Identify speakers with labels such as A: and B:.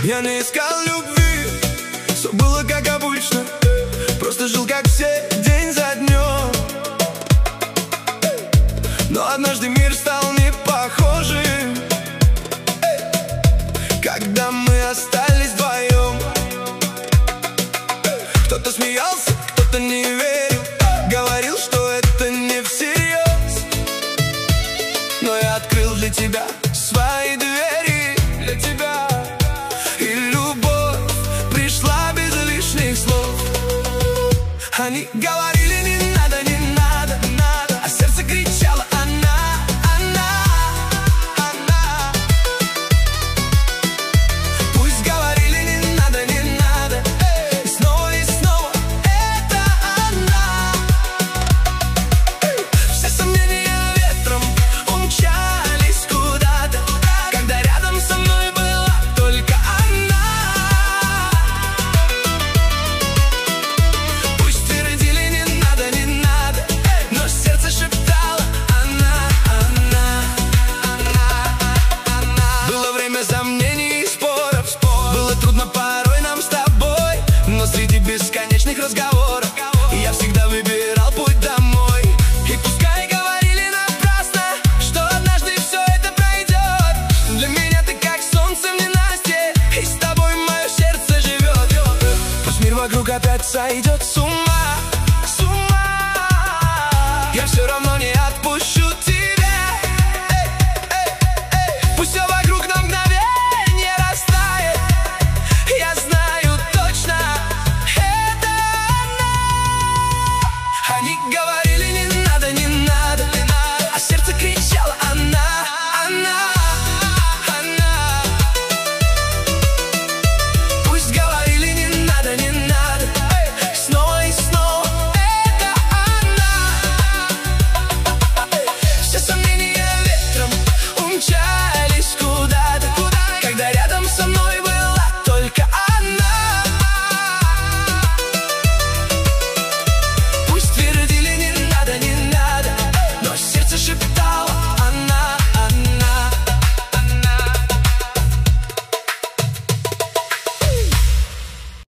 A: Я не искал любви, все было как обычно, просто жил как все, день за днем. Но однажды мир стал не похожим, когда мы остались вдвоем. Кто-то смеялся, кто-то не верил, говорил, что это не всерьез. Но я открыл для тебя свои двери, для тебя. И любовь пришла без лишних слов. Они говорили: не надо, не надо, надо, а сердце кричало: она, она, она. Пусть говорили: не надо, не надо, и снова это она. Все сомнения ветром умчались куда-то, когда рядом со мной была только она. Пусть твердили: не надо, не надо, но сердце шептало: она, она, она. Было время сомнений и споров, было трудно порой нам с тобой, но среди бесконечных разговоров я всегда выбирал путь домой. И пускай говорили напрасно, что однажды все это пройдет, для меня ты как солнце в ненастье, и с тобой мое сердце живет. Пусть мир вокруг опять сойдет с ума,